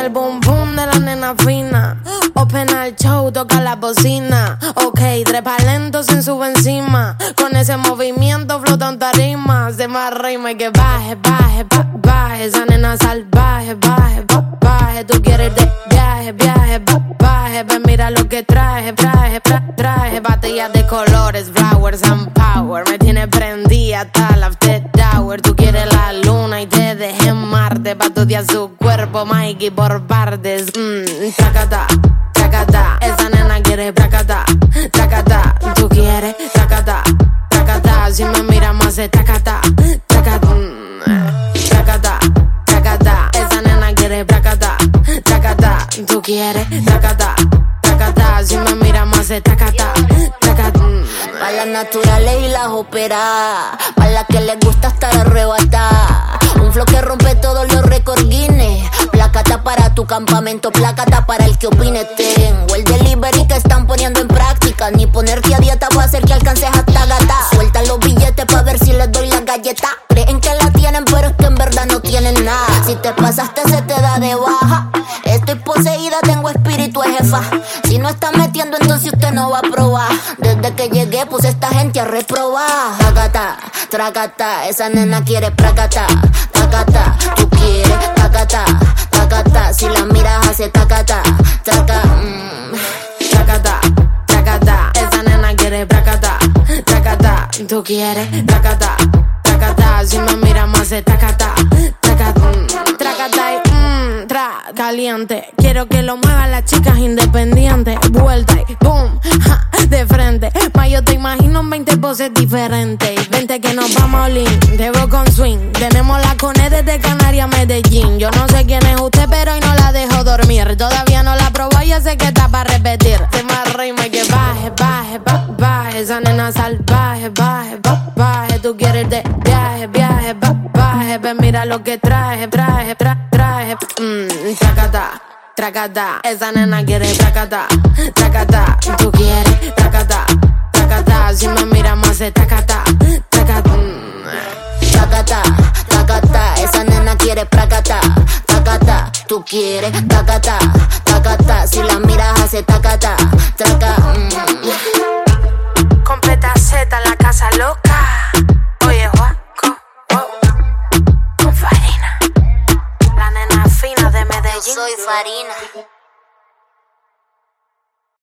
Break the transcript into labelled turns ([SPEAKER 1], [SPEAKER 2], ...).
[SPEAKER 1] el boom boom de la nena fina. Open al show, toca la bocina. Ok, trepa lento sin sube encima. Con ese movimiento flota en tarima. Se me arrima y que baje, baje, baje. Esa nena salvaje, baje, baje. Tú quieres de viaje, viaje, baje. Ven, mira lo que traje, traje. Batallas de colores, flowers and power. Me tiene prendida hasta la after hour. Tú quieres la luna y te dejé en Marte. Pa' estudiar su cuerpo, Mikey, por partes. Tracata, tracata. Esa nena quiere tracata, tracata. Tú quieres tracata, tracata. Si me miras más se tracata, tracata. Tracata, tracata. Esa nena quiere tracata, tracata. Tú quieres tracata, tracata. Si me miras más se tracata, tracata.
[SPEAKER 2] Pa' las naturales y las operadas, pa' las que les gusta estar arrebatada. Un flow que rompe todos los récords Guinness. Placata para tu campamento, placata para el que opine. Tengo el delivery que están poniendo en práctica. Ni ponerte a dieta va a hacer que alcances hasta gata. Suelta los billetes pa' ver si les doy la galleta. Creen que la tienen pero es que en verdad no tienen nada. Si te pasaste se te da de baja. Estoy poseída, tengo espíritu de jefa. Si no está metiendo entonces usted no va a probar. Desde que llegué puse esta gente a reprobar. Tracata, tracata, esa nena quiere pracata, tacata. Tú quieres tacata, tacata. Si la miras hace tacata, traca.
[SPEAKER 1] Tracata, tracata. Esa nena quiere pracata, tracata. Tú quieres tracata, tracata. Si me miras más se tracata, tracata. Tracata y caliente. Quiero que lo muevan las chicas independientes. Vuelta y boom, ja, de frente. Ma, yo te imagino en 20 poses diferentes. Vente que nos vamos a Olin, te voy con swing. Tenemos la cone desde Canarias a Medellín. Yo no sé quién es usted, pero hoy no la dejo dormir. Todavía no la probó, ya sé que está para repetir. Se me arrima y que baje, baje, baje. Esa nena salvaje, baje, baje. Tú quieres de viaje, viaje, baje. Ven, mira lo que traje, traje. Tracata, tracata. Esa nena quiere tracata, tracata. Tú quieres tracata, tracata. Si me miras más se tracata, tracata.
[SPEAKER 2] Tracata, tracata. Esa nena quiere pracata, tacata. Tú quieres tacata, tacata. Si la miras hace tacata, traca.
[SPEAKER 1] Completa Z, la casa loca. Oye, Juaco, con Farina. La nena fina de Medellín.
[SPEAKER 2] Soy Farina.